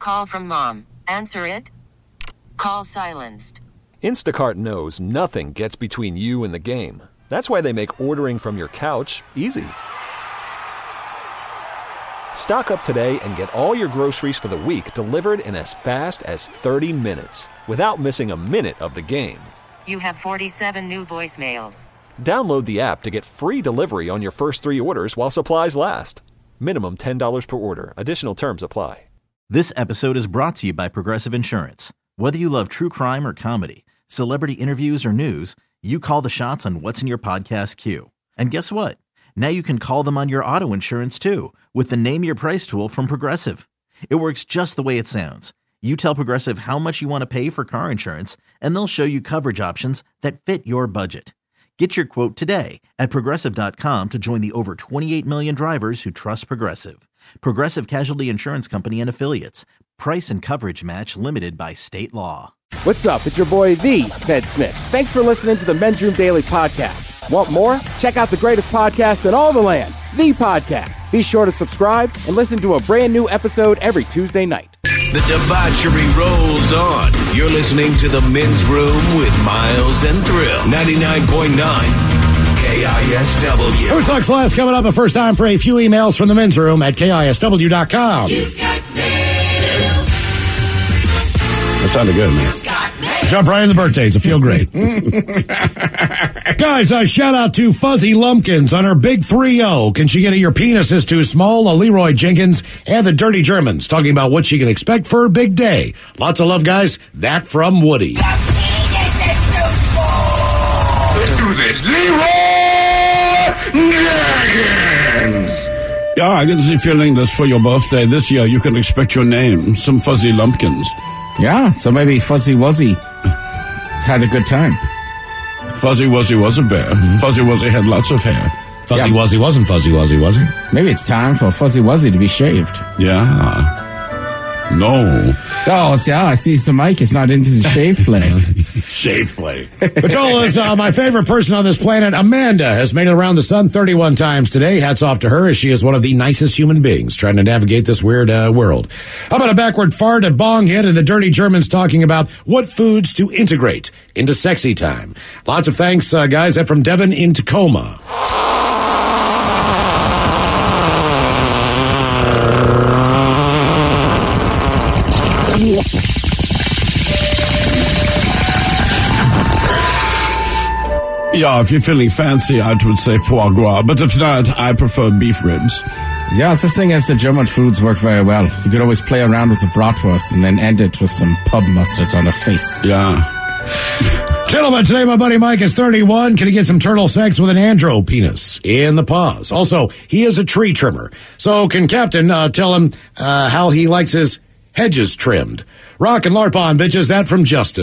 call from mom. Answer it. Call silenced. Instacart knows nothing gets between you and the game. That's why they make ordering from your couch easy. Stock up today and get all your groceries for the week delivered in as fast as 30 minutes without missing a minute of the game. You have 47 new voicemails. Download the app to get free delivery on your first 3 orders while supplies last. Minimum $10 per order. Additional terms apply. This episode is brought to you by Progressive Insurance. Whether you love true crime or comedy, celebrity interviews or news, you call the shots on what's in your podcast queue. And guess what? Now you can call them on your auto insurance too with the Name Your Price tool from Progressive. It works just the way it sounds. You tell Progressive how much you want to pay for car insurance, and they'll show you coverage options that fit your budget. Get your quote today at Progressive.com to join the over 28 million drivers who trust Progressive. Progressive Casualty Insurance Company and Affiliates. Price and coverage match limited by state law. What's up? It's your boy, The Ted Smith. Thanks for listening to the Men's Room Daily Podcast. Want more? Check out the greatest podcast in all the land, The Podcast. Be sure to subscribe and listen to a brand new episode every Tuesday night. The debauchery rolls on. You're listening to the Men's Room with Miles and Thrill. 99.9 KISW. Who Sucks Last coming up, but first time for a few emails from the Men's Room at KISW.com. You've got mail. That sounded good, man. Jump right into the birthdays. It feel great. Guys, shout out to Fuzzy Lumpkins on her big 3-0. Can she get a Your Penis is Too Small? Leroy Jenkins and the Dirty Germans talking about what she can expect for her big day. Lots of love, guys. That from Woody. Let's do this. Leroy Jenkins. Yeah, I get the feeling that for your birthday this year, you can expect your name, some Fuzzy Lumpkins. Yeah, so maybe Fuzzy Wuzzy had a good time. Fuzzy Wuzzy was a bear. Mm-hmm. Fuzzy Wuzzy had lots of hair. Fuzzy Wuzzy wasn't Fuzzy Wuzzy, was he? Maybe it's time for Fuzzy Wuzzy to be shaved. Yeah. No. Oh, yeah, I see. So Mike is not into the shave play. Shave play. Patrol is my favorite person on this planet. Amanda has made it around the sun 31 times today. Hats off to her, as she is one of the nicest human beings trying to navigate this weird world. How about a backward fart, a bong hit, and the Dirty Germans talking about what foods to integrate into sexy time. Lots of thanks, guys. That from Devin in Tacoma. Yeah, if you're feeling fancy, I would say foie gras. But if not, I prefer beef ribs. Yeah, it's the thing is the German foods work very well. You could always play around with the bratwurst and then end it with some pub mustard on the face. Yeah. Gentlemen, today my buddy Mike is 31. Can he get some turtle sex with an andro penis in the paws? Also, he is a tree trimmer. So can Captain tell him how he likes his hedges trimmed? Rock and LARP on, bitches. That from Justin.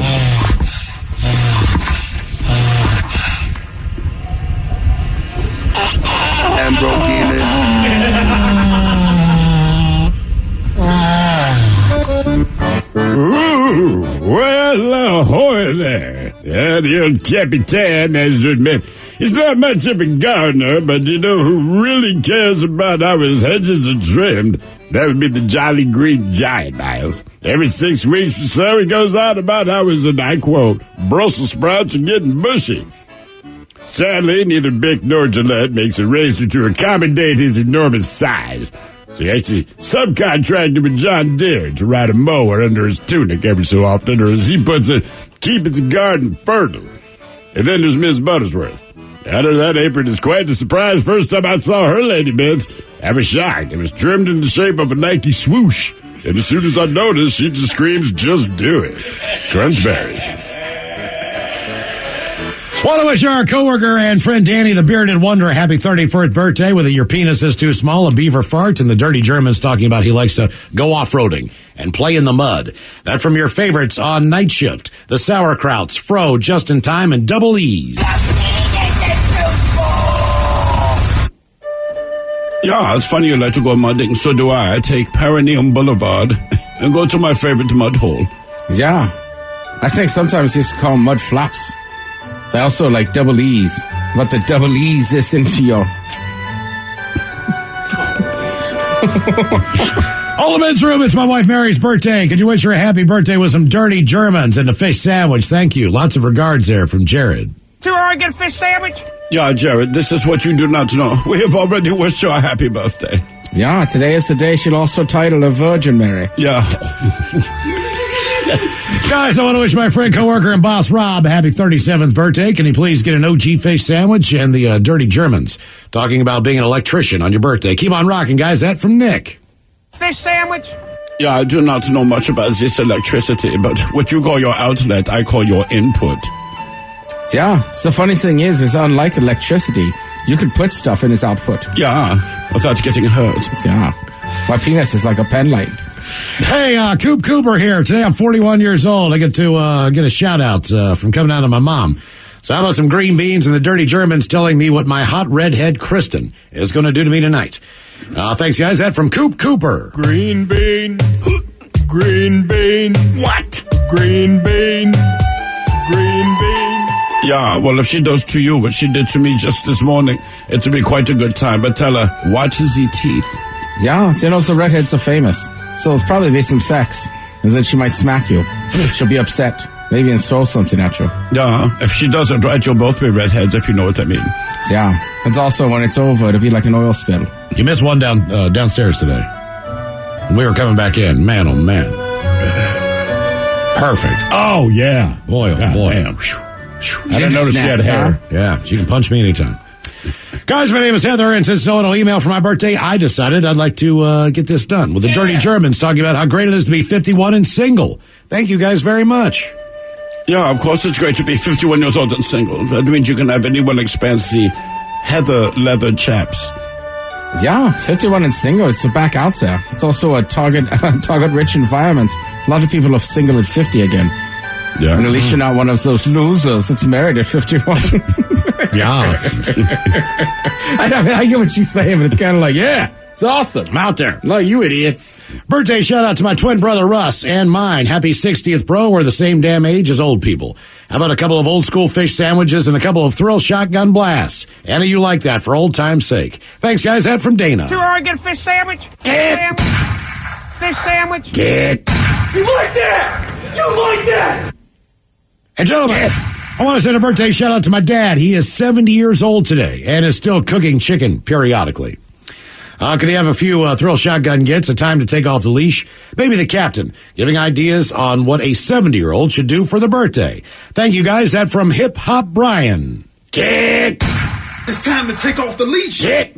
Andro penis. Ooh, well, ahoy there. Yeah, the old Capitan has to admit, he's not much of a gardener, but you know who really cares about how his hedges are trimmed? That would be the Jolly Green Giant, Miles. Every 6 weeks or so, he goes on about how his, and I quote, Brussels sprouts are getting bushy. Sadly, neither Bic nor Gillette makes a razor to accommodate his enormous size. So he actually subcontracted with John Deere to ride a mower under his tunic every so often, or as he puts it, keep its garden fertile. And then there's Miss Buttersworth. Under that apron is quite a surprise. First time I saw her lady bits, I was shocked. It was trimmed in the shape of a Nike swoosh. And as soon as I noticed, she just screams, just do it. Crunch berries. Want to wish our coworker and friend Danny the Bearded Wonder a happy 31st birthday with a Your Penis is Too Small, a beaver fart, and the Dirty Germans talking about he likes to go off-roading and play in the mud. That from your favorites on Night Shift, the Sauerkrauts, Fro, Just in Time, and Double E's. Yeah, it's funny you like to go mudding, so do I. I take Perineum Boulevard and go to my favorite mud hole. Yeah. I think sometimes you should call them mud flaps. So I also like Double E's. But the Double E's is into your... All the men's room, it's my wife Mary's birthday. Could you wish her a happy birthday with some dirty Germans and a fish sandwich? Thank you. Lots of regards there from Jared. Too hard to get a fish sandwich? Yeah, Jared, this is what you do not know. We have already wished her a happy birthday. Yeah, today is the day she lost her title of Virgin Mary. Yeah. Guys, I want to wish my friend, coworker, and boss Rob a happy 37th birthday. Can he please get an OG fish sandwich and the dirty Germans? Talking about being an electrician on your birthday. Keep on rocking, guys. That from Nick. Fish sandwich? Yeah, I do not know much about this electricity, but what you call your outlet, I call your input. Yeah, so the funny thing is unlike electricity, you can put stuff in its output. Yeah, without getting hurt. Yeah. My penis is like a pen light. Hey, Coop Cooper here. Today I'm 41 years old. I get to get a shout-out from coming out of my mom. So how about some green beans and the dirty Germans telling me what my hot redhead Kristen is going to do to me tonight? Thanks, guys. That from Coop Cooper. Green beans. Green beans. What? Green beans. Green beans. Yeah, well, if she does to you what she did to me just this morning, it'll be quite a good time. But tell her, watch the teeth. Yeah, so the redheads are famous. So there's probably be some sex. And then she might smack you. She'll be upset. Maybe and throw something at you. Yeah, if she does it right, you'll both be redheads, if you know what I mean. Yeah, and also when it's over, it'll be like an oil spill. You missed one downstairs today. We were coming back in. Man, oh, man. Perfect. Oh, yeah. Boy, oh, God, boy. Damn. I didn't notice she had hair. Yeah, she can punch me anytime. Guys, my name is Heather, and since no one will email for my birthday, I decided I'd like to get this done with the dirty Germans talking about how great it is to be 51 and single. Thank you guys very much. Yeah, of course it's great to be 51 years old and single. That means you can have anyone expands the Heather leather chaps. Yeah, 51 and single, it's back out there. It's also a target-rich environment. A lot of people are single at 50 again. Yeah. And at least you're not one of those losers that's married at 51. Yeah. I get what she's saying, but it's kind of like, yeah, it's awesome. I'm out there. No, you idiots. Birthday shout out to my twin brother Russ and mine. Happy 60th, bro. We're the same damn age as old people. How about a couple of old school fish sandwiches and a couple of thrill shotgun blasts? Any of you like that for old time's sake? Thanks, guys. That from Dana. Too hard to get a fish sandwich? Get. Fish sandwich? Get. You like that? You like that? And gentlemen, I want to send a birthday shout out to my dad. He is 70 years old today and is still cooking chicken periodically. Could he have a few thrill shotgun gets, a time to take off the leash? Maybe the captain, giving ideas on what a 70-year-old should do for the birthday. Thank you, guys. That from Hip Hop Brian. Kick! It's time to take off the leash. Kick!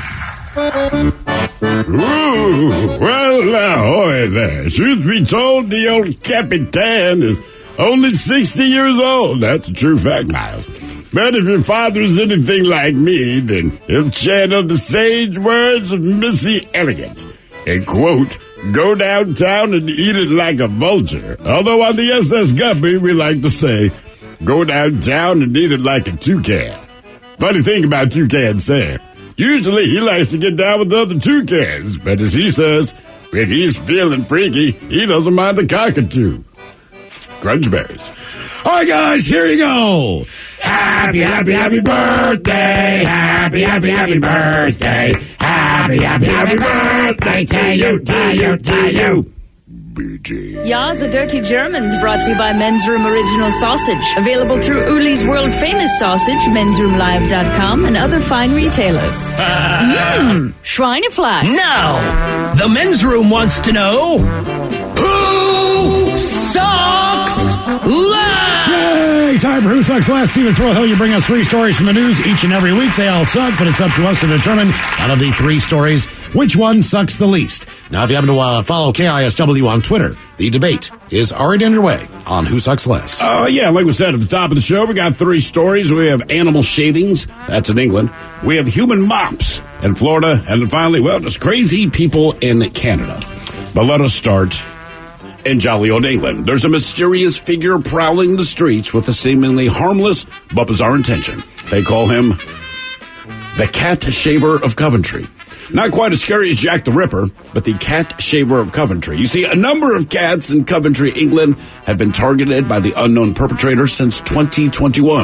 Ooh, well, ahoy there. Truth be told, the old Capitan is only 60 years old. That's a true fact, Miles. But if your father is anything like me, then he'll channel the sage words of Missy Elliott and quote, go downtown and eat it like a vulture. Although on the SS Guppy, we like to say, go downtown and eat it like a toucan. Funny thing about Toucan Sam, usually he likes to get down with the other toucans, but as he says, when he's feeling freaky, he doesn't mind a cockatoo. Crunchberries. All right, guys, here you go. Happy, happy, happy birthday. Happy, happy, happy birthday. Happy, happy, happy birthday to you, to you, to you. Ja, the Dirty Germans, brought to you by Men's Room Original Sausage. Available through Uli's World Famous Sausage, mensroomlive.com, and other fine retailers. Schweinefleisch. Now, the Men's Room wants to know, who sucks last? Yay! Time for Who Sucks Last. Steven Thrill, you bring us 3 stories from the news each and every week. They all suck, but it's up to us to determine out of the 3 stories which one sucks the least. Now, if you happen to follow KISW on Twitter, the debate is already underway on Who Sucks Less. Yeah, like we said at the top of the show, we got 3 stories. We have animal shavings. That's in England. We have human mops in Florida. And then finally, well, just crazy people in Canada. But let us start in jolly old England. There's a mysterious figure prowling the streets with a seemingly harmless but bizarre intention. They call him the Cat Shaver of Coventry. Not quite as scary as Jack the Ripper, but the Cat Shaver of Coventry. You see, a number of cats in Coventry, England, have been targeted by the unknown perpetrator since 2021.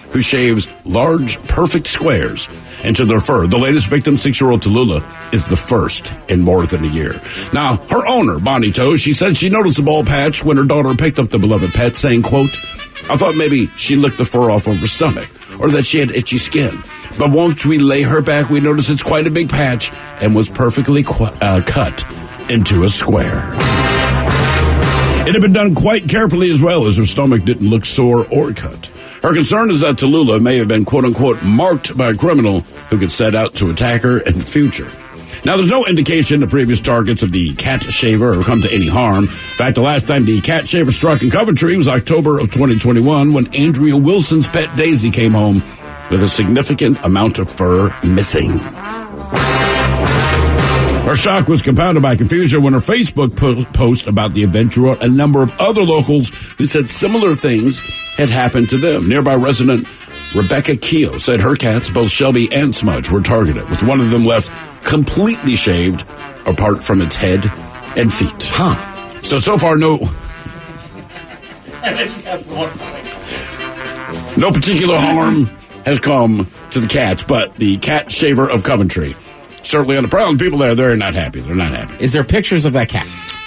who shaves large, perfect squares into their fur. The latest victim, 6-year-old Tallulah, is the first in more than a year. Now, her owner, Bonnie Toe, she said she noticed the bald patch when her daughter picked up the beloved pet, saying, quote, I thought maybe she licked the fur off of her stomach or that she had itchy skin. But once we lay her back, we noticed it's quite a big patch and was perfectly cut into a square. It had been done quite carefully as well, as her stomach didn't look sore or cut. Her concern is that Tallulah may have been, quote-unquote, marked by a criminal who could set out to attack her in the future. Now, there's no indication the previous targets of the cat shaver have come to any harm. In fact, the last time the cat shaver struck in Coventry was October of 2021 when Andrea Wilson's pet Daisy came home with a significant amount of fur missing. Her shock was compounded by confusion when her Facebook post about the event drew out a number of other locals who said similar things had happened to them. Nearby resident Rebecca Keogh said her cats, both Shelby and Smudge, were targeted, with one of them left completely shaved apart from its head and feet. So far, no particular harm has come to the cats, but the cat shaver of Coventry certainly on the prowl. The people there, they're not happy. They're not happy. Is there pictures of that cat?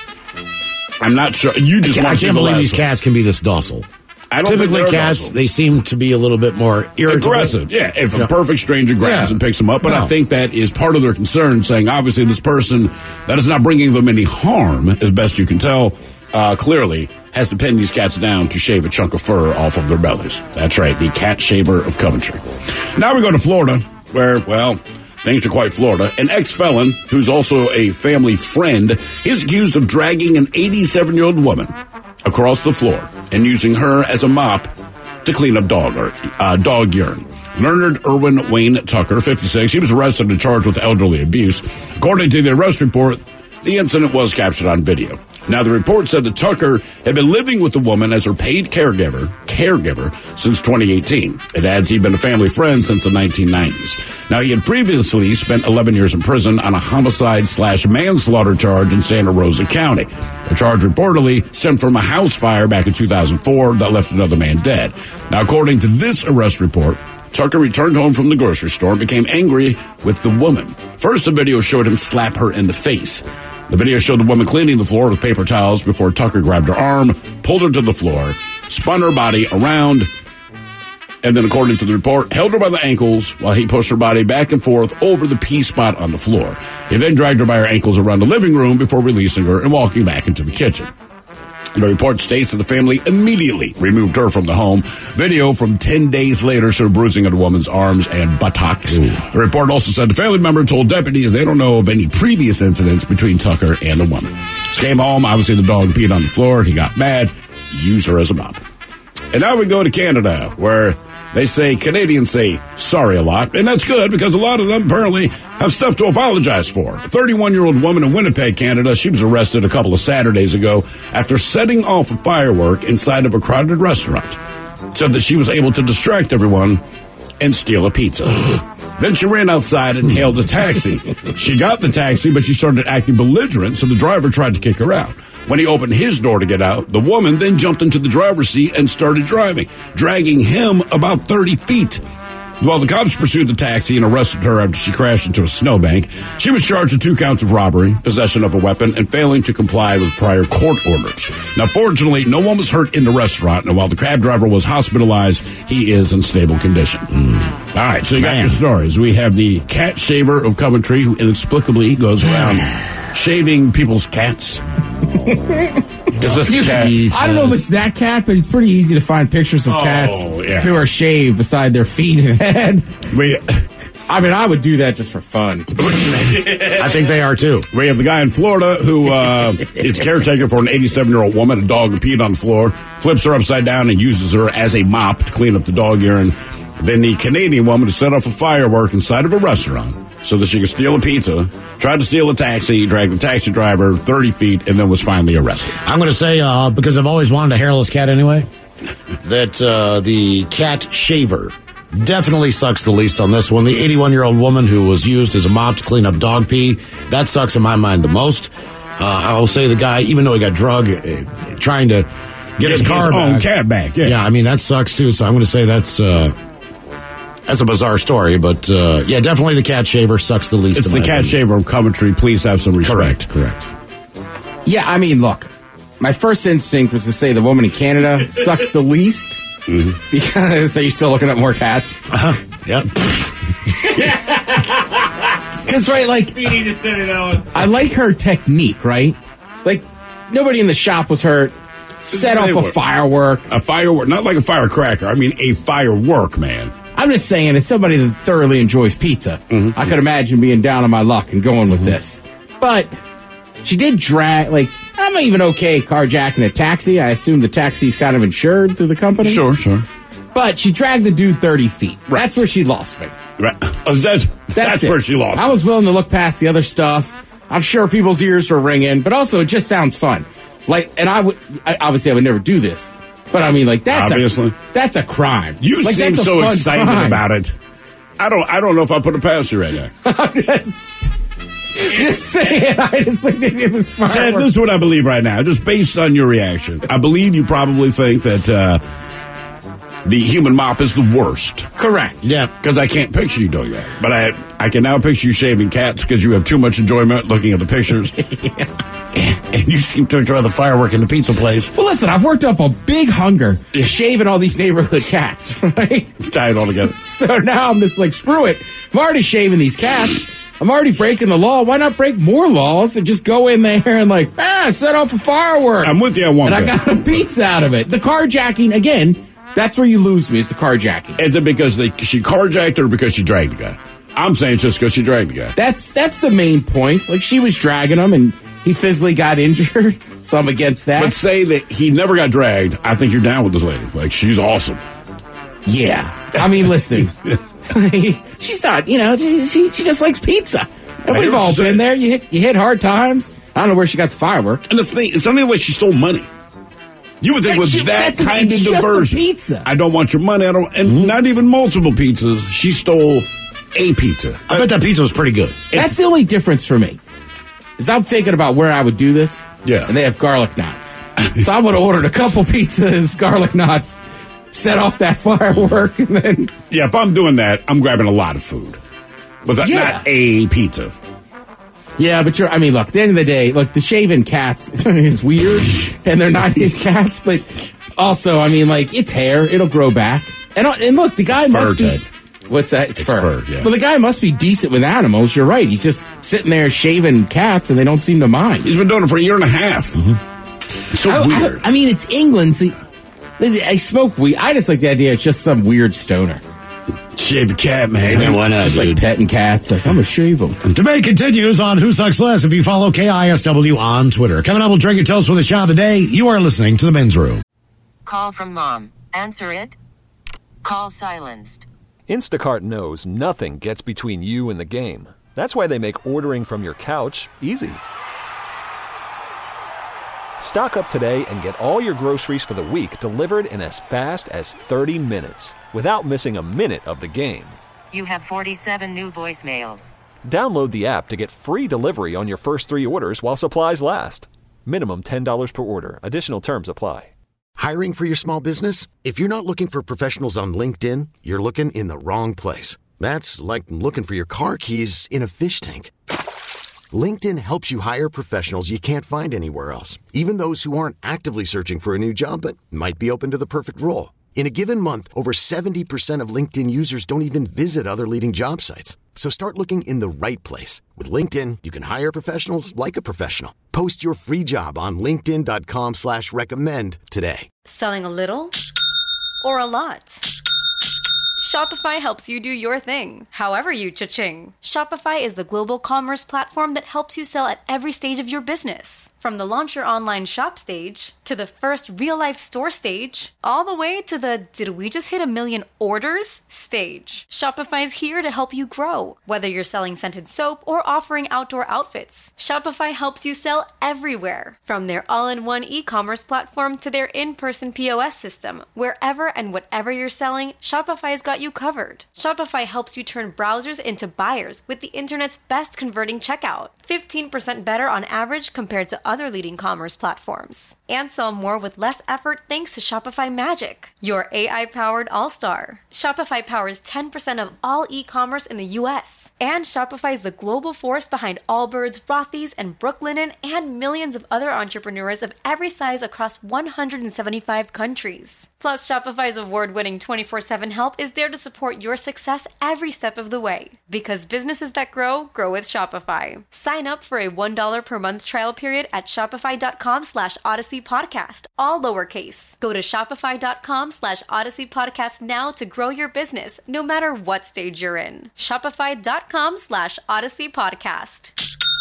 I'm not sure. You just I can't believe these cats can be this docile. Typically, cats, they seem to be a little bit more irritable. Aggressive. Yeah, if a perfect stranger grabs and picks them up. But I think that is part of their concern, saying, obviously, this person that is not bringing them any harm, as best you can tell, clearly has to pin these cats down to shave a chunk of fur off of their bellies. That's right, the cat shaver of Coventry. Now we go to Florida, where, well, things are quite Florida. An ex-felon, who's also a family friend, is accused of dragging an 87-year-old woman across the floor and using her as a mop to clean up dog urine. Leonard Irwin Wayne Tucker, 56, he was arrested and charged with elderly abuse. According to the arrest report, the incident was captured on video. Now, the report said that Tucker had been living with the woman as her paid caregiver since 2018. It adds he'd been a family friend since the 1990s. Now, he had previously spent 11 years in prison on a homicide/manslaughter charge in Santa Rosa County. The charge reportedly stemmed from a house fire back in 2004 that left another man dead. Now, according to this arrest report, Tucker returned home from the grocery store and became angry with the woman. First, the video showed him slap her in the face. The video showed the woman cleaning the floor with paper towels before Tucker grabbed her arm, pulled her to the floor, spun her body around, and then, according to the report, held her by the ankles while he pushed her body back and forth over the pee spot on the floor. He then dragged her by her ankles around the living room before releasing her and walking back into the kitchen. The report states that the family immediately removed her from the home. Video from 10 days later showed bruising of the woman's arms and buttocks. The report also said the family member told deputies they don't know of any previous incidents between Tucker and the woman. She came home. Obviously, the dog peed on the floor. He got mad. Used her as a mop. And now we go to Canada, where Canadians say sorry a lot. And that's good because a lot of them apparently have stuff to apologize for. A 31-year-old woman in Winnipeg, Canada, she was arrested a couple of Saturdays ago after setting off a firework inside of a crowded restaurant. Said that she was able to distract everyone and steal a pizza. Then she ran outside and hailed a taxi. She got the taxi, but she started acting belligerent, so the driver tried to kick her out. When he opened his door to get out, the woman then jumped into the driver's seat and started driving, dragging him about 30 feet. While the cops pursued the taxi and arrested her after she crashed into a snowbank, she was charged with 2 counts of robbery, possession of a weapon, and failing to comply with prior court orders. Now, fortunately, no one was hurt in the restaurant, and while the cab driver was hospitalized, he is in stable condition. All right, so you got your stories. We have the cat shaver of Coventry, who inexplicably goes around shaving people's cats. Is this cat? I don't know if it's that cat, but it's pretty easy to find pictures of cats who are shaved beside their feet and head. I mean, I would do that just for fun. I think they are, too. We have the guy in Florida who is caretaker for an 87-year-old woman, a dog who peed on the floor, flips her upside down and uses her as a mop to clean up the dog urine. Then the Canadian woman who set off a firework inside of a restaurant so that she could steal a pizza, tried to steal a taxi, dragged the taxi driver 30 feet, and then was finally arrested. I'm going to say, because I've always wanted a hairless cat anyway, that the cat shaver definitely sucks the least on this one. The 81-year-old woman who was used as a mop to clean up dog pee, that sucks in my mind the most. I'll say the guy, even though he got drugged, trying to get his car back. Own cab back, Yeah, I mean, that sucks too, so I'm going to say that's That's a bizarre story, but yeah, definitely the cat shaver sucks the least. It's the cat shaver of Coventry. Please have some respect. Correct. Yeah, I mean, look, my first instinct was to say the woman in Canada sucks the least. Mm-hmm. Because are you still looking at more cats? Yep. Because, right, like, I like her technique, right? Like, nobody in the shop was hurt. Set off a firework. A firework, not like a firecracker. I mean, a firework, man. I'm just saying, as somebody that thoroughly enjoys pizza, I could imagine being down on my luck and going with this. But she did drag, like, I'm even okay carjacking a taxi. I assume the taxi's kind of insured through the company. Sure. But she dragged the dude 30 feet. Right. That's where she lost me. Right. Oh, that's where she lost me. I was willing to look past the other stuff. I'm sure people's ears were ringing, but also it just sounds fun. Like, and obviously I would never do this, but I mean, like, that's a crime. You like, seem so excited about it. I don't know if I put it past you right now. I'm just saying, I just think they did this firework. Ted, this is what I believe right now, just based on your reaction. I believe you probably think that the human mop is the worst. Correct. Yeah. Because I can't picture you doing that. But I can now picture you shaving cats because you have too much enjoyment looking at the pictures. And you seem to enjoy the firework in the pizza place. Well, listen, I've worked up a big hunger shaving all these neighborhood cats, right? Tie it all together. So now I'm just like, screw it. I'm already shaving these cats. I'm already breaking the law. Why not break more laws and just go in there and like, set off a firework? I'm with you on one thing. And I got a pizza out of it. The carjacking, again, that's where you lose me, is the carjacking. Is it because she carjacked or because she dragged the guy? I'm saying it's just because she dragged the guy. That's the main point. Like, she was dragging him and he physically got injured, so I'm against that. But say that he never got dragged, I think you're down with this lady. Like, she's awesome. Yeah. I mean, listen. She's not, she just likes pizza. And we've all been there. You hit hard times. I don't know where she got the firework. And the thing, it's not even like she stole money. You would think with that kind of diversion. Pizza. I don't want your money. And not even multiple pizzas. She stole a pizza. I bet that pizza was pretty good. That's the only difference for me. Is I'm thinking about where I would do this. Yeah. And they have garlic knots. So I would have ordered a couple pizzas, garlic knots, set off that firework, and then... Yeah, if I'm doing that, I'm grabbing a lot of food. Was that not a pizza? Yeah, but look, at the end of the day, look, the shaven cats is weird, and they're not his cats, but also, it's hair. It'll grow back. And look, the guy must be... Ted. What's that? It's fur. Yeah. Well, the guy must be decent with animals. You're right. He's just sitting there shaving cats, and they don't seem to mind. He's been doing it for a year and a half. It's so weird. It's England. So I smoke weed. I just like the idea it's just some weird stoner. Shave a cat, man. Why not, just dude? Like petting cats. Like, I'm going to shave them. Debate continues on Who Sucks Less if you follow KISW on Twitter. Coming up, we'll drink your toast with a shot of the day. You are listening to The Men's Room. Call from mom. Answer it. Call silenced. Instacart knows nothing gets between you and the game. That's why they make ordering from your couch easy. Stock up today and get all your groceries for the week delivered in as fast as 30 minutes without missing a minute of the game. You have 47 new voicemails. Download the app to get free delivery on your first 3 orders while supplies last. Minimum $10 per order. Additional terms apply. Hiring for your small business? If you're not looking for professionals on LinkedIn, you're looking in the wrong place. That's like looking for your car keys in a fish tank. LinkedIn helps you hire professionals you can't find anywhere else, even those who aren't actively searching for a new job but might be open to the perfect role. In a given month, over 70% of LinkedIn users don't even visit other leading job sites. So start looking in the right place. With LinkedIn, you can hire professionals like a professional. Post your free job on linkedin.com/recommend today. Selling a little or a lot? Shopify helps you do your thing, however you cha-ching. Shopify is the global commerce platform that helps you sell at every stage of your business. From the launch your online shop stage, to the first real-life store stage, all the way to the did we just hit 1 million orders stage. Shopify's here to help you grow. Whether you're selling scented soap or offering outdoor outfits, Shopify helps you sell everywhere. From their all-in-one e-commerce platform to their in-person POS system, wherever and whatever you're selling, Shopify's got you covered. Shopify helps you turn browsers into buyers with the internet's best converting checkout. 15% better on average compared to other leading commerce platforms. And sell more with less effort thanks to Shopify Magic, your AI-powered all-star. Shopify powers 10% of all e-commerce in the U.S. And Shopify is the global force behind Allbirds, Rothy's, and Brooklinen, and millions of other entrepreneurs of every size across 175 countries. Plus, Shopify's award-winning 24/7 help is there to support your success every step of the way. Because businesses that grow with Shopify. Sign up for a $1 per month trial period at shopify.com/Odyssey Podcast, all lowercase. Go to shopify.com/Odyssey Podcast now to grow your business, no matter what stage you're in. Shopify.com/Odyssey Podcast.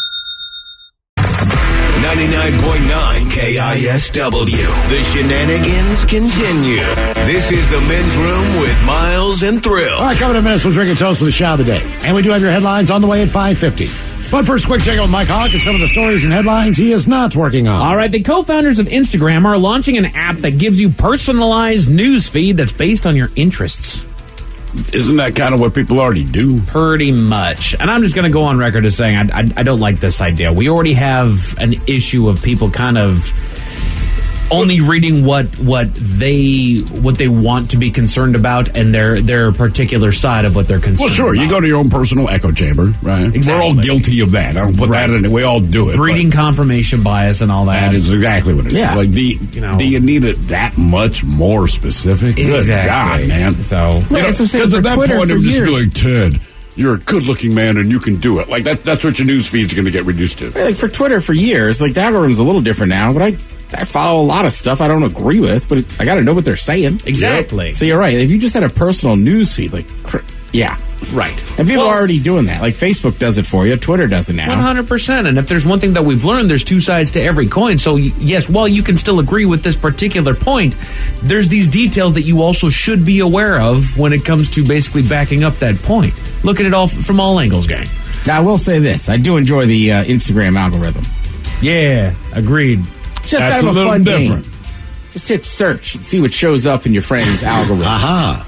99.9 KISW. The shenanigans continue. This is the Men's Room with Miles and Thrill. All right, coming up in minutes, we'll drink a toast with the shot of the day. And we do have your headlines on the way at 5:50. But first, quick check out with Mike Hawk and some of the stories and headlines he is not working on. All right, the co-founders of Instagram are launching an app that gives you personalized news feed that's based on your interests. Isn't that kind of what people already do? Pretty much. And I'm just going to go on record as saying I don't like this idea. We already have an issue of people kind of only reading what they want to be concerned about and their particular side of what they're concerned about. Well, sure, you go to your own personal echo chamber, right? Exactly. We're all guilty of that. I don't put that in it. We all do it. Breeding confirmation bias and all that. That is exactly what it is. Yeah. Like, do you need it that much more specific? Good God, man. So, because at that point, it would just be like, Ted, you're a good-looking man and you can do it. Like, that's what your news feed's going to get reduced to. Like, for Twitter for years, like, the algorithm's a little different now, but I follow a lot of stuff I don't agree with, but I got to know what they're saying. Exactly. Yep. So you're right. If you just had a personal news feed, like, yeah. Right. And people are already doing that. Like, Facebook does it for you. Twitter does it now. 100%. And if there's one thing that we've learned, there's two sides to every coin. So, yes, while you can still agree with this particular point, there's these details that you also should be aware of when it comes to basically backing up that point. Look at it all from all angles, gang. Now, I will say this. I do enjoy the Instagram algorithm. Yeah, agreed. It's just kind of a fun game. Just hit search and see what shows up in your friend's algorithm. Aha.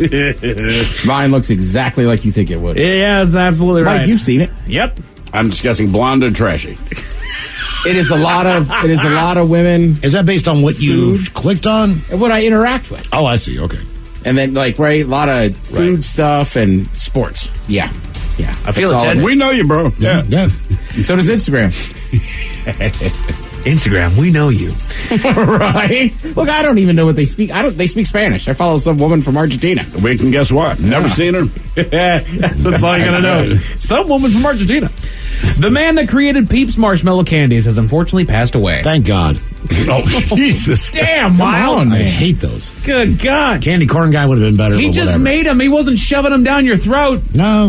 Mine looks exactly like you think it would. Yeah, that's absolutely right. Mike, you've seen it. Yep. I'm just guessing blonde and trashy. It is a lot of women. Is that based on what you've clicked on? And what I interact with. Oh, I see. Okay. And then, like, a lot of food stuff and sports. Yeah. Yeah. I feel it, Ted. We know you, bro. Yeah. And so does Instagram. Instagram, we know you. Right? Look, I don't even know what they speak. They speak Spanish. I follow some woman from Argentina. We can guess what? Never seen her. That's all you gotta know. Some woman from Argentina. The man that created Peeps marshmallow candies has unfortunately passed away. Thank God. Oh, Jesus. Damn, Miles. I hate those. Good God. Candy corn guy would have been better. He just whatever. made them. He wasn't shoving them down your throat. No.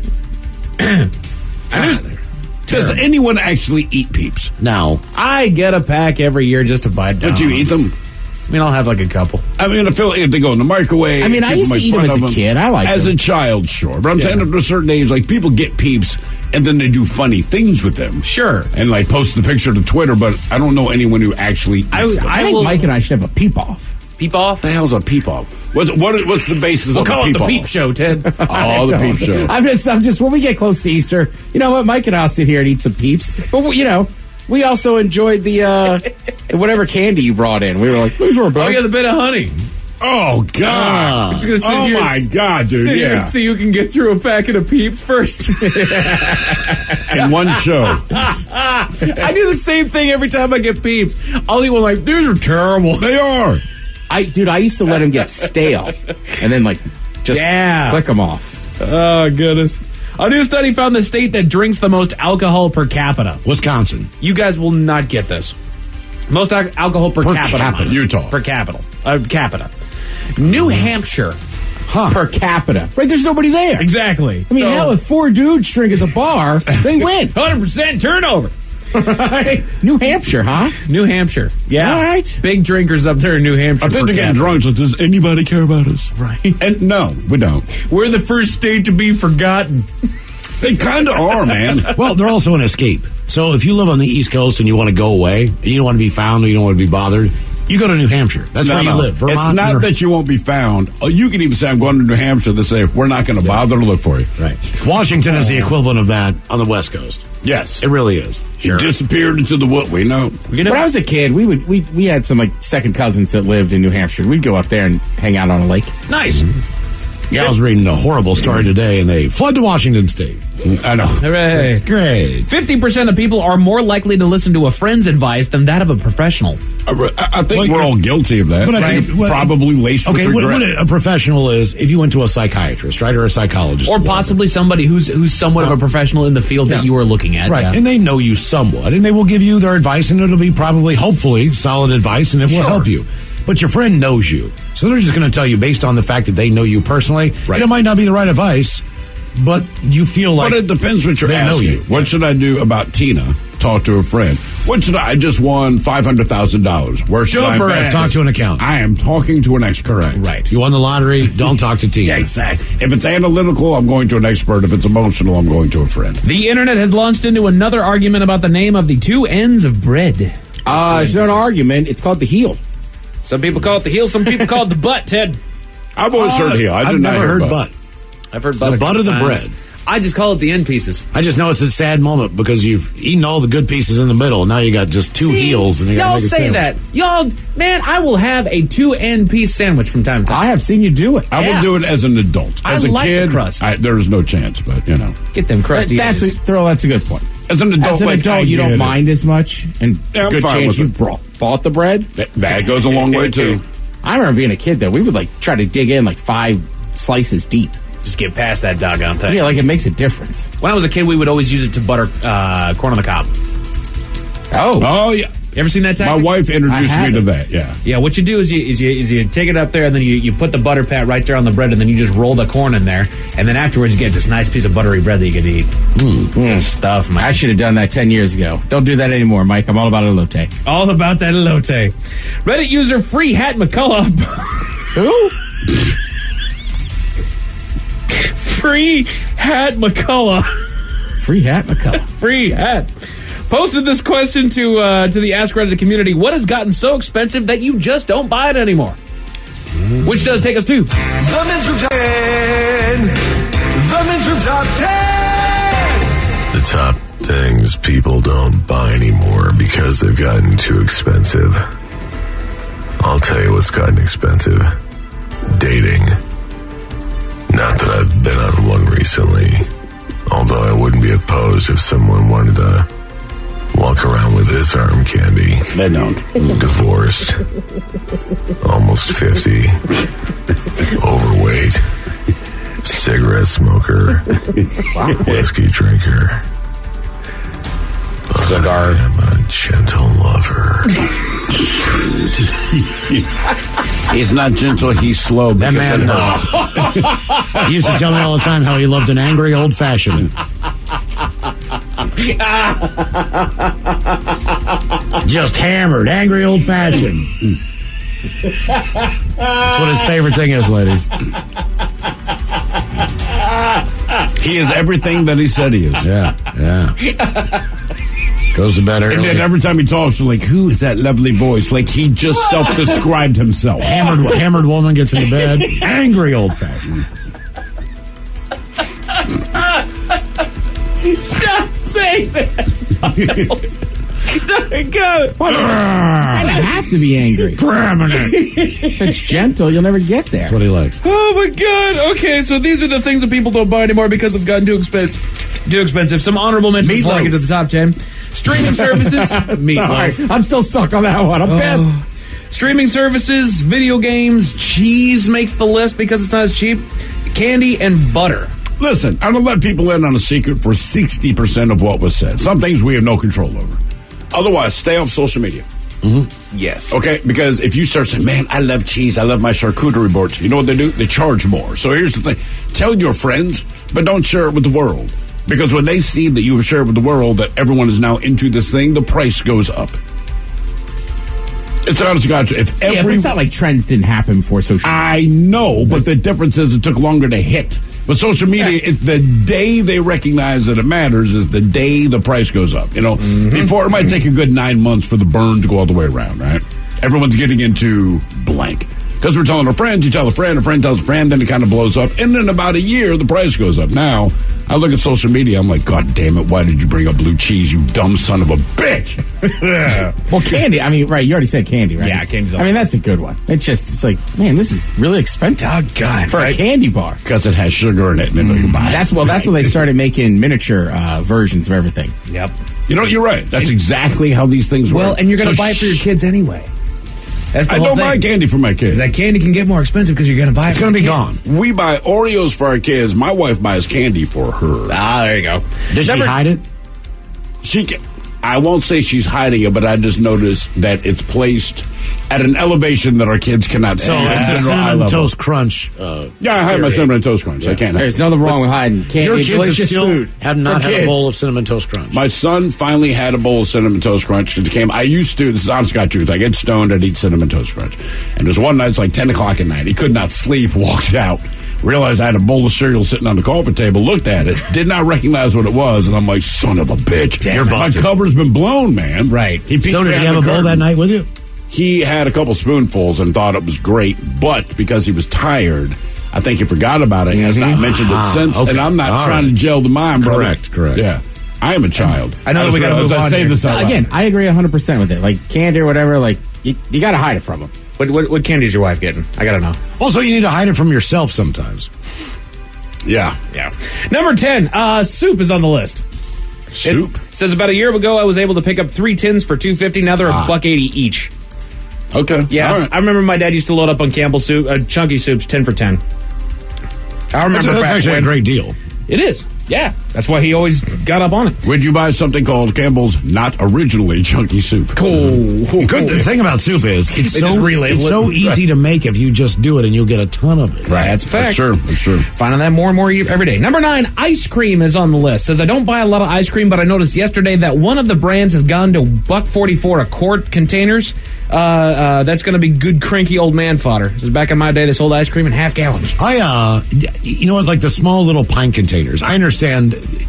Does anyone actually eat Peeps? No. I get a pack every year just to bite down. But you eat them? I mean, I'll have like a couple. I mean, I feel like if they go in the microwave. I mean, I used to eat them as a kid. I like them. As a child, sure. But I'm saying after a certain age, like, people get Peeps and then they do funny things with them. Sure. And, like, post the picture to Twitter, but I don't know anyone who actually eats them. I think Mike and I should have a peep-off. Peep-off? The hell's a peep-off? What's the basis of a call it peep-off? the Peep Show, Ted. Oh, the Peep Show. I'm just, when we get close to Easter, you know what, Mike and I'll sit here and eat some Peeps. But, we also enjoyed the whatever candy you brought in. We were like, these weren't bad. Oh, yeah, the bit of honey. Oh, God. Oh, my God, dude. Sit here and see who can get through a packet of Peeps first. In one show. I do the same thing every time I get Peeps. I'll eat one like, these are terrible. They are. I used to let them get stale and then, like, just flick them off. Oh, goodness. A new study found the state that drinks the most alcohol per capita. Wisconsin. You guys will not get this. Most alcohol per capita. Utah. Per capita. Capita. New Hampshire. Per capita. Right, there's nobody there. Exactly. I mean, hell, if 4 dudes drink at the bar, they win. 100% turnover. Right. New Hampshire, huh? New Hampshire. Yeah. All right. Big drinkers up there in New Hampshire. I think they're getting drunk, so does anybody care about us? Right. And no, we don't. We're the first state to be forgotten. They kind of are, man. Well, they're also an escape. So if you live on the East Coast and you want to go away, and you don't want to be found or you don't want to be bothered, You go to New Hampshire. That's where you live. Vermont, it's not that you won't be found. You can even say, I'm going to New Hampshire. They say, we're not going to bother to look for you. Right. Washington is the equivalent of that on the West Coast. Yes. It really is. Sure. He disappeared into the wood. We know. When I was a kid, we had some second cousins that lived in New Hampshire. We'd go up there and hang out on a lake. Nice. Yeah, I was reading a horrible story today, and they fled to Washington State. I know. Hooray. Great. 50% of people are more likely to listen to a friend's advice than that of a professional. I think we're all guilty of that. But I think probably laced with regret. What a professional is, if you went to a psychiatrist, right, or a psychologist. Or possibly somebody who's somewhat of a professional in the field that you are looking at. Right, and they know you somewhat, and they will give you their advice, and it'll be probably, hopefully, solid advice, and it will help you. But your friend knows you. So they're just going to tell you based on the fact that they know you personally. Right. And it might not be the right advice, but you feel like... But it depends what you're asking. What should I do about Tina? Talk to a friend. What should I just won $500,000. Where should I invest? Talk to an accountant. I am talking to an expert. Correct. Right. You won the lottery, don't talk to Tina. Yeah, exactly. If it's analytical, I'm going to an expert. If it's emotional, I'm going to a friend. The internet has launched into another argument about the name of the two ends of bread. It's not an argument. It's called the heel. Some people call it the heel. Some people call it the butt, Ted. I've always heard heel. I've never heard butt. I've heard butt. The butt of the bread. I just call it the end pieces. I just know it's a sad moment because you've eaten all the good pieces in the middle. Now you got just two heels. And you y'all make a say sandwich. that. Y'all, man, I will have a 2-end piece sandwich from time to time. I have seen you do it. I will do it as an adult. As a kid, there's no chance, but, you know. Get them crusty That's a good point. As an adult, you don't mind as much, and good chance you bought the bread. That goes a long way, too. I remember being a kid, though. We would, try to dig in, 5 slices deep. Just get past that doggone thing. Yeah, it makes a difference. When I was a kid, we would always use it to butter corn on the cob. Oh, yeah. You ever seen that tactic? My wife introduced me to that, yeah. Yeah, what you do is you take it up there, and then you put the butter pat right there on the bread, and then you just roll the corn in there, and then afterwards you get this nice piece of buttery bread that you get to eat. Good stuff, Mike. I should have done that 10 years ago. Don't do that anymore, Mike. I'm all about elote. All about that elote. Reddit user Free Hat McCullough. Who? Free Hat McCullough. Free Hat McCullough. Free Hat. Posted this question to the Ask Reddit community. What has gotten so expensive that you just don't buy it anymore? Which does take us to... The Men's Room Top 10. The Men's Room Top 10. The top things people don't buy anymore because they've gotten too expensive. I'll tell you what's gotten expensive. Dating. Not that I've been on one recently, although I wouldn't be opposed if someone wanted to walk around with his arm candy. They don't. Divorced. Almost 50. Overweight. Cigarette smoker. Whiskey drinker. Cigar. I am a gentle lover. He's not gentle, he's slow. That man he used to tell me all the time how he loved an angry old fashioned. Just hammered, angry old fashioned. That's what his favorite thing is, ladies. He is everything that he said he is. Yeah. Goes to bed early. And then every time he talks, you're like, who is that lovely voice? Like he just self-described himself. Hammered woman gets into bed. Angry old fashioned. Stop saying that. Go. You kind of have to be angry. Cramming it. If it's gentle, you'll never get there. That's what he likes. Oh my God. Okay, so these are the things that people don't buy anymore because they've gotten too expensive. Some honorable mentions before I get to the top 10. Streaming services. Meatloaf. Sorry, I'm still stuck on that one. I'm pissed. Streaming services, video games, cheese makes the list because it's not as cheap. Candy and butter. Listen, I'm going to let people in on a secret for 60% of what was said. Some things we have no control over. Otherwise, stay off social media. Mm-hmm. Yes. Okay, because if you start saying, man, I love cheese, I love my charcuterie board, you know what they do? They charge more. So here's the thing. Tell your friends, but don't share it with the world. Because when they see that you have shared with the world that everyone is now into this thing, the price goes up. It's honest to God. But it's not like trends didn't happen before social media. I know, but the difference is it took longer to hit. But social media, the day they recognize that it matters is the day the price goes up. You know, before it might take a good 9 months for the burn to go all the way around, right? everyone's getting into blank. Because we're telling our friends, you tell a friend tells a friend, then it kind of blows up. And in about a year, the price goes up. Now, I look at social media, I'm like, God damn it, why did you bring up blue cheese, you dumb son of a bitch? Well, candy, I mean, right, you already said candy, right? Yeah, candy's I mean, that's a good one. It's like, man, this is really expensive. Oh, God. For a candy bar. Because it has sugar in it. And you can buy it. That's when they started making miniature versions of everything. Yep. You know, you're right. That's exactly how these things work. Well, and you're going to buy it for your kids anyway. That's the I whole don't thing. buy candy for my kids. That candy can get more expensive because you're going to buy it. It's going to be gone. We buy Oreos for our kids. My wife buys candy for her. There you go. Does she hide it? I won't say she's hiding it, but I just noticed that it's placed at an elevation that our kids cannot see. So it's a Cinnamon Toast Crunch. Yeah, I hide my Cinnamon Toast Crunch. I can't. There's nothing wrong with hiding candy. Your kids Delicious still food. have not For had kids. a bowl of Cinnamon Toast Crunch. My son finally had a bowl of Cinnamon Toast Crunch because it came. I used to. This is honest God truth. I get stoned. I'd eat Cinnamon Toast Crunch. And there's one night, it's like 10 o'clock at night. He could not sleep. Walked out. Realized I had a bowl of cereal sitting on the coffee table. Looked at it. Did not recognize what it was. And I'm like, son of a bitch. You're My busted. cover's been blown, man. Right. So did he have a bowl that night with you? He had a couple spoonfuls and thought it was great, but because he was tired, I think he forgot about it. He has not mentioned it since, okay. and I'm not All trying right. to gel the mind, brother. Correct. Yeah. I am a child. I know that we gotta move on I say here. this out loud. Again, I agree 100% with it. Like candy or whatever, like you got to hide it from them. What candy is your wife getting? I got to know. Also, you need to hide it from yourself sometimes. Yeah. Number 10, soup is on the list. Soup? It says about a year ago, I was able to pick up 3 tins for $2.50. Now they're $1.80 each. Okay. Yeah. All right. I remember my dad used to load up on Campbell's soup, chunky soups, 10 for 10. I remember That's back actually when. a great deal. It is. Yeah. That's why he always got up on it. Would you buy something called Campbell's not originally chunky soup? Cool. Good the thing about soup is it's They just relabel it's it. so easy to make if you just do it and you'll get a ton of it. Right. That's a fact. That's true. That's true. Finding that more and more every day. Number 9, ice cream is on the list. Says I don't buy a lot of ice cream, but I noticed yesterday that one of the brands has gone to $1.44 a quart containers. That's going to be good cranky old man fodder. Says back in my day, they sold ice cream in half gallons. You know what, like the small little pint containers. I understand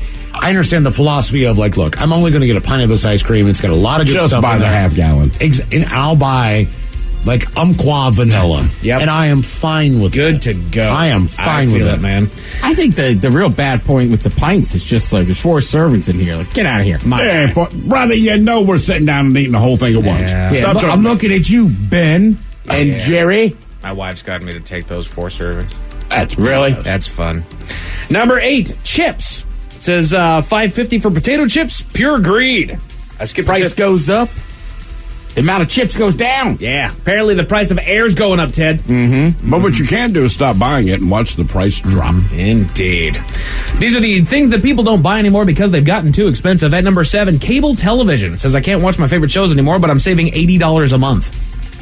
the philosophy of like, look, I'm only going to get a pint of this ice cream. It's got a lot of good Just stuff buy in the there. half gallon. And I'll buy like Umpqua vanilla. Yep. And I am fine with Good that. to go. I am fine with feel that, it, man. I think the real bad point with the pints is just like there's 4 servings in here. Like, get out of here. Brother, you know we're sitting down and eating the whole thing at once. Yeah. Stop I'm looking at you, Ben and Jerry. My wife's gotten me to take those 4 servings. That's Really? That's fun. Number 8, chips. It says $5.50 for potato chips. Pure greed. I skipped Price goes up. The amount of chips goes down. Yeah. Apparently the price of air's going up, Ted. Mm-hmm. But what you can do is stop buying it and watch the price drop. Indeed. These are the things that people don't buy anymore because they've gotten too expensive. At number 7, cable television. It says I can't watch my favorite shows anymore, but I'm saving $80 a month.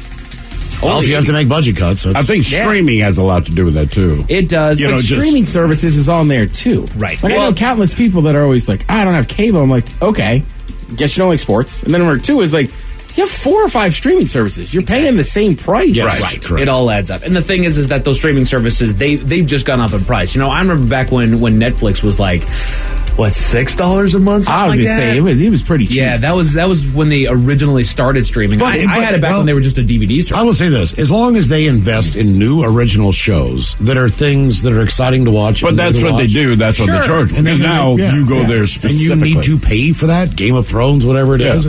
Well, if you have to make budget cuts. I think streaming has a lot to do with that, too. It does. You know, just- Streaming services is on there too. Right. Like I know countless people that are always like, I don't have cable. I'm like, okay, guess you don't like sports. And then number 2 is like, you have 4 or 5 streaming services. You're paying the same price. Yes, right. It all adds up. And the thing is that those streaming services, they've just gone up in price. You know, I remember back when Netflix was like, what, $6 a month? I was like gonna that? say it was pretty cheap. Yeah, that was when they originally started streaming. I had it back when they were just a DVD service. I will say this: as long as they invest in new original shows that are things that are exciting to watch, But and that's new to what they watch. do. That's what they charge. And Because then now you go there and specifically. you need to pay for that. Game of Thrones, whatever it is.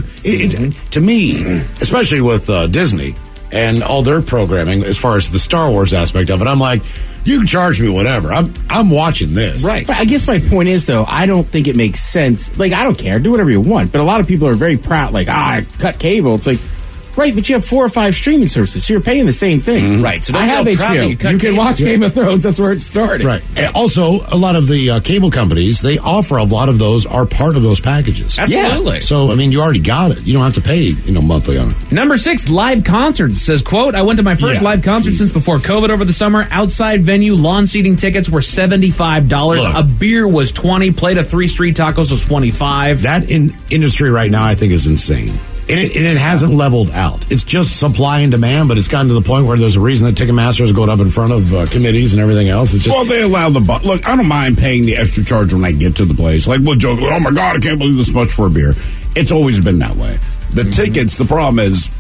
To me, especially with Disney and all their programming, as far as the Star Wars aspect of it, I'm like, you can charge me whatever. I'm watching this. Right. But I guess my point is, though, I don't think it makes sense. Like, I don't care. Do whatever you want. But a lot of people are very proud, like, I cut cable. It's like, right, but you have 4 or 5 streaming services, so you're paying the same thing. Right. So don't I have feel proud that HBO. you cut You can cable. watch Game of Thrones. That's where it started. Right. And also, a lot of the cable companies, they offer a lot of those, are part of those packages. Absolutely. So, I mean, you already got it. You don't have to pay, monthly on it. Number 6, live concerts. Says, quote, I went to my first live concert since before COVID over the summer. Outside venue, lawn seating tickets were $75. Look. A beer was $20. Plate of 3 street tacos was $25. That industry right now, I think, is insane. And it hasn't leveled out. It's just supply and demand, but it's gotten to the point where there's a reason that Ticketmaster is going up in front of committees and everything else. It's just, Well, they allow look, I don't mind paying the extra charge when I get to the place. Like, we'll joke, oh my God, I can't believe this much for a beer. It's always been that way. The tickets, the problem is,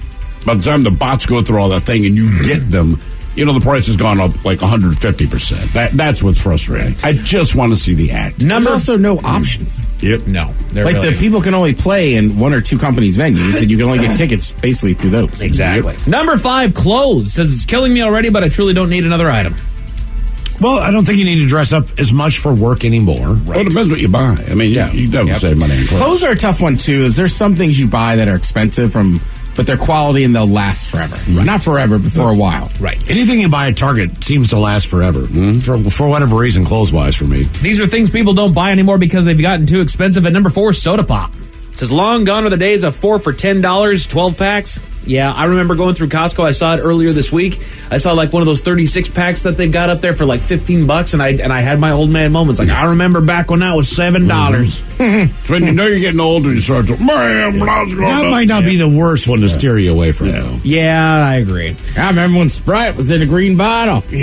by the time the bots go through all that thing and you get them, you know, the price has gone up like 150%. That's what's frustrating. I just want to see the act. There's also no options. Yep. No. Like the people can only play in one or two companies' venues, and you can only get tickets basically through those. Exactly. Yep. Number 5, clothes. Says it's killing me already, but I truly don't need another item. Well, I don't think you need to dress up as much for work anymore. Right. Well, it depends what you buy. I mean, you definitely save money on clothes. Clothes are a tough one, too. There's some things you buy that are expensive but they're quality and they'll last forever. Right. Not forever, but for a while. Right. Anything you buy at Target seems to last forever. For whatever reason, clothes-wise for me. These are things people don't buy anymore because they've gotten too expensive. At number 4, soda pop. It says, long gone are the days of 4 for $10, 12 packs. Yeah, I remember going through Costco. I saw it earlier this week. I saw like one of those 36 packs that they've got up there for like $15, and I had my old man moments. Like, I remember back when that was $7. So when you know you're getting older, you start to, that might not be the worst one to steer you away from, though. Yeah, I agree. I remember when Sprite was in a green bottle. And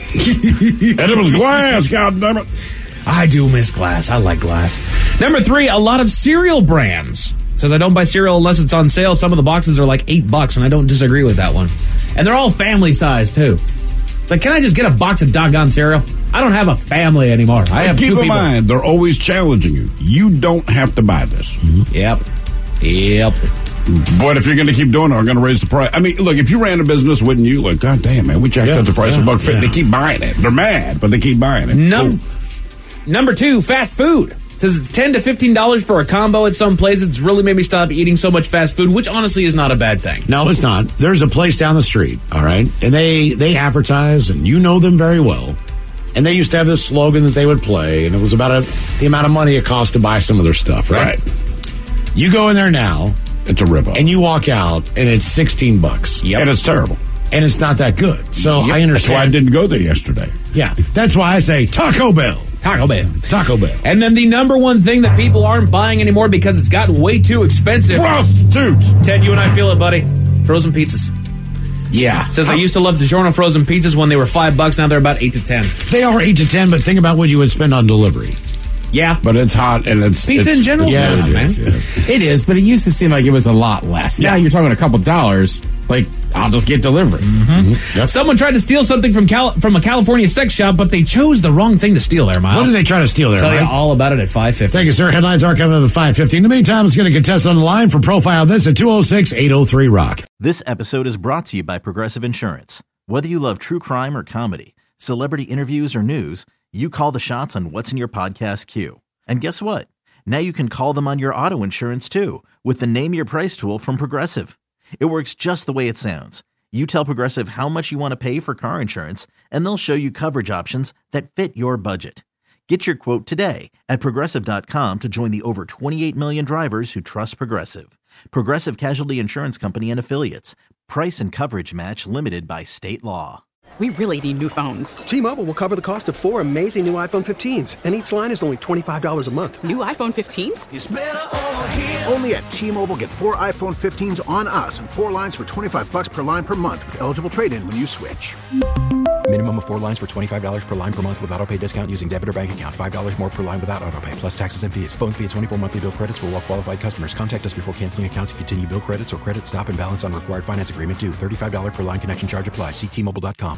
it was glass, goddammit. I do miss glass. I like glass. Number 3, a lot of cereal brands. Says I don't buy cereal unless it's on sale. Some of the boxes are like $8, and I don't disagree with that one. And they're all family size, too. It's like, can I just get a box of doggone cereal? I don't have a family anymore. I have 2 people. Keep in mind, they're always challenging you. You don't have to buy this. Mm-hmm. Yep. But if you're going to keep doing it, I'm going to raise the price. I mean, look, if you ran a business, wouldn't you? Like, God damn, man, we jacked up the price of $1.50. They keep buying it. They're mad, but they keep buying it. Number 2, fast food. It says it's $10 to $15 for a combo at some places. It's really made me stop eating so much fast food, which honestly is not a bad thing. No, it's not. There's a place down the street, all right? And they advertise, and you know them very well. And they used to have this slogan that they would play, and it was about the amount of money it cost to buy some of their stuff, right? You go in there now. It's a ripoff. And you walk out, and it's $16. Yep. And it's terrible. And it's not that good. So I understand. That's why I didn't go there yesterday. Yeah. That's why I say Taco Bell. Taco Bell. Taco Bell. And then the number one thing that people aren't buying anymore because it's gotten way too expensive. Prostitutes. Ted, you and I feel it, buddy. Frozen pizzas. Yeah. Says I used to love DiGiorno frozen pizzas when they were $5. Now they're about 8 to 10. They are 8 to 10, but think about what you would spend on delivery. Yeah. But it's hot and it's... Pizza in general? Yes, it is, but it used to seem like it was a lot less. Yeah. Now you're talking a couple dollars, like, I'll just get delivery. Yep. Someone tried to steal something from a California sex shop, but they chose the wrong thing to steal there, Miles. What did they try to steal there, Tell Mike? you all about it at 5:50. Thank you, sir. Headlines are coming up at 5:50. In the meantime, let's get a contestant on the line for Profile This at 206-803-ROCK. This episode is brought to you by Progressive Insurance. Whether you love true crime or comedy, celebrity interviews or news, you call the shots on what's in your podcast queue. And guess what? Now you can call them on your auto insurance, too, with the Name Your Price tool from Progressive. It works just the way it sounds. You tell Progressive how much you want to pay for car insurance, and they'll show you coverage options that fit your budget. Get your quote today at Progressive.com to join the over 28 million drivers who trust Progressive. Progressive Casualty Insurance Company and Affiliates. Price and coverage match limited by state law. We really need new phones. T-Mobile will cover the cost of 4 amazing new iPhone 15s, and each line is only $25 a month. New iPhone 15s? It's better over here. Only at T-Mobile, get 4 iPhone 15s on us and 4 lines for $25 per line per month with eligible trade-in when you switch. Minimum of 4 lines for $25 per line per month with autopay discount using debit or bank account. $5 more per line without autopay, plus taxes and fees. Phone fee at 24 monthly bill credits for well-qualified customers. Contact us before canceling account to continue bill credits or credit stop and balance on required finance agreement due. $35 per line connection charge applies. See T-Mobile.com.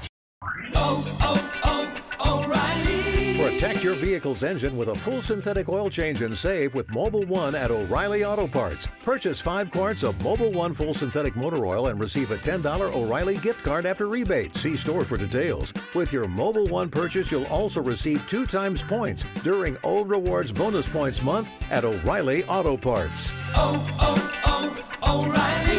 O'Reilly. Protect your vehicle's engine with a full synthetic oil change and save with Mobil 1 at O'Reilly Auto Parts. Purchase 5 quarts of Mobil 1 full synthetic motor oil and receive a $10 O'Reilly gift card after rebate. See store for details. With your Mobil 1 purchase, you'll also receive 2 times points during O Rewards Bonus Points Month at O'Reilly Auto Parts. O'Reilly